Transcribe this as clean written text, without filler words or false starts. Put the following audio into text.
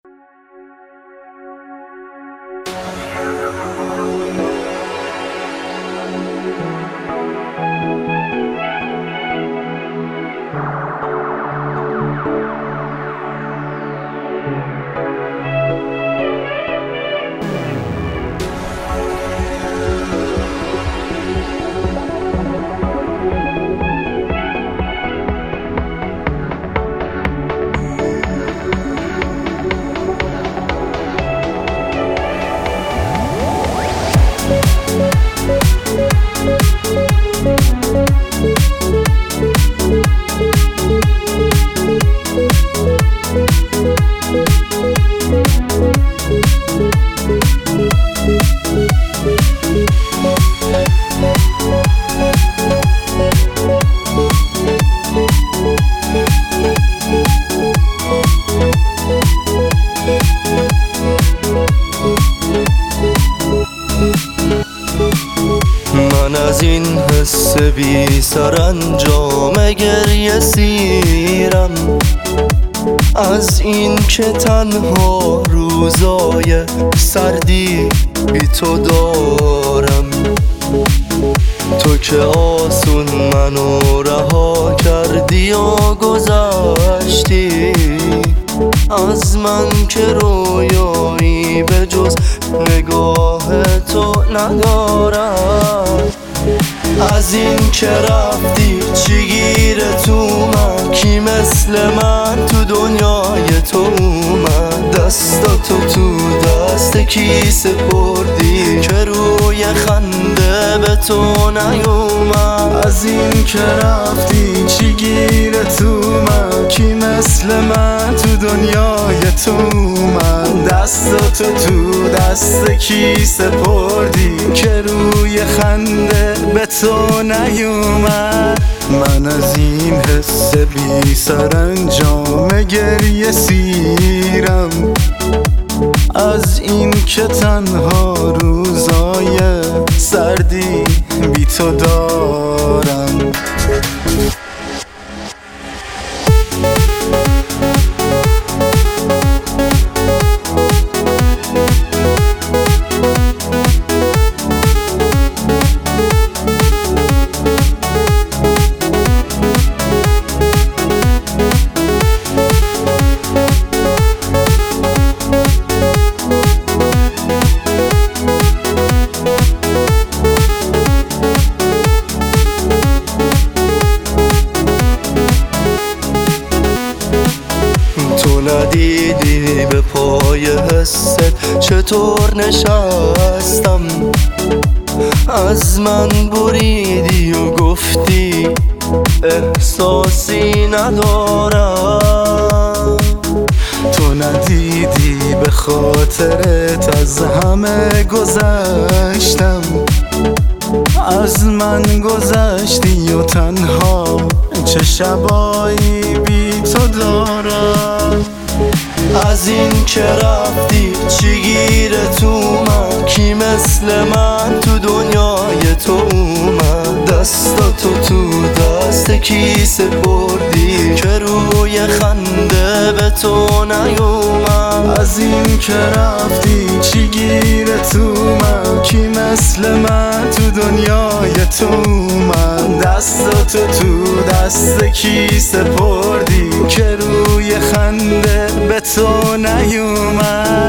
من از این حس بی سرانجام گریه سیرم، از این که تنها روزای سردی بی تو دارم. تو که آسون منو رها کردی و گذشتی از من، که رویایی به جز نگاه تو ندارم. از این که رفتی چی گیره تو من، کی مثل من تو دنیای تو اومد؟ دستاتو تو دست کی سپردی که روی خنده به تو نیومد؟ از این که رفتی چی گیره تو من، کی مثل من تو دنیای تو اومد؟ دستاتو تو دست کی سپردی که روی خنده به تو نیومد؟ من از این حس بی سرانجام گریه سیرم، از این که تنها روزای سردی بی تو دارم. تو ندیدی به پای حست چطور نشستم، از من بریدی و گفتی احساسی ندارم. تو ندیدی به خاطرت از همه گذشتم، از من گذشتی و تنها چه شبایی بی تو دارم. از این که رفتی چی گیره تو من، کی مثل من تو دنیای تو اومد؟ دستاتو تو دست کی سپردی که روی خنده به تو نیومد؟ از این که رفتی چی گیره تو من، کی مثل من تو دنیای تو اومد؟ دستاتو تو دست کی سپردی که روی خنده به تو نیومد؟